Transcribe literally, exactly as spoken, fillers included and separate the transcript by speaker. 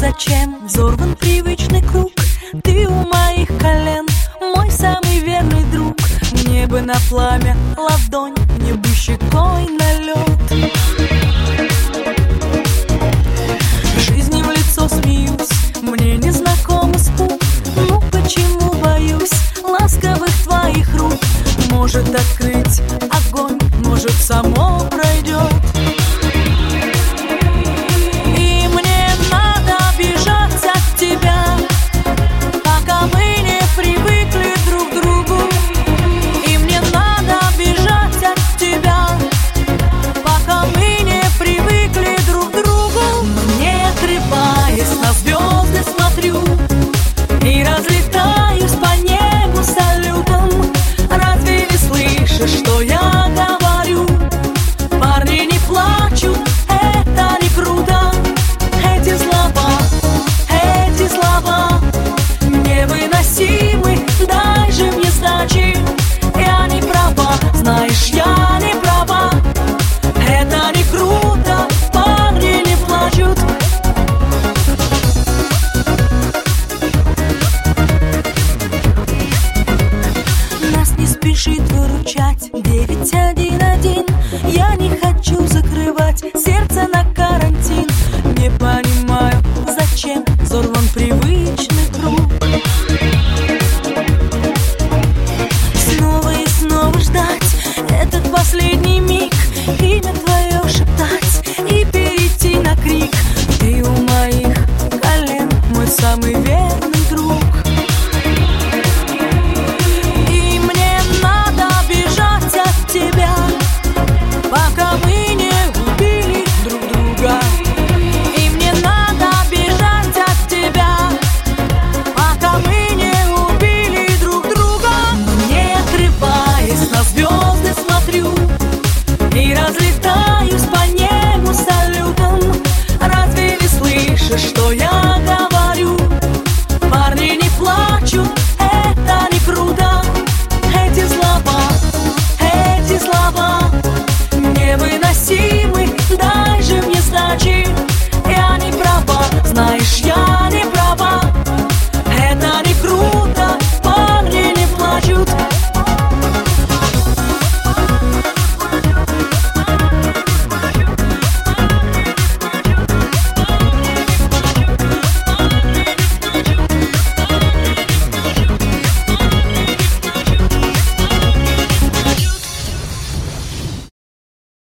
Speaker 1: зачем взорван привычный круг? Ты у моих колен, мой самый верный друг. Мне бы на пламя ладонь, мне бы щекой на лед. Жизни в лицо смеюсь, мне не знаком испуг. Ну почему боюсь ласковых твоих рук? Может открыть огонь, может само пройдет. И мне надо бежать от тебя, пока мы не привыкли друг к другу. И мне надо бежать от тебя, пока мы не привыкли друг к другу. Не отрываясь, на звезды смотрю и разлетаюсь по небу салютом. Разве не слышишь, что я говорю? Парни не плачут, это не круто. Эти слова, эти слова невыносимы, дай же мне сдачи. Я не права, знаешь, я не права. Это не круто, парни не плачут. Нас не спешит выручать девять один один. Я не хочу закрывать сердце на карантин. Не понимаю, зачем взорван привычный круг. Снова и снова ждать этот последний миг, имя твое шептать и перейти на крик. Ты у моих колен, мой самый верный друг. И мне надо бежать от тебя, пока мы не убили друг друга. И мне надо бежать от тебя, пока мы не убили друг друга. Не отрываясь, на звезды смотрю и разлетаюсь по небу салютом. Разве не слышишь, что я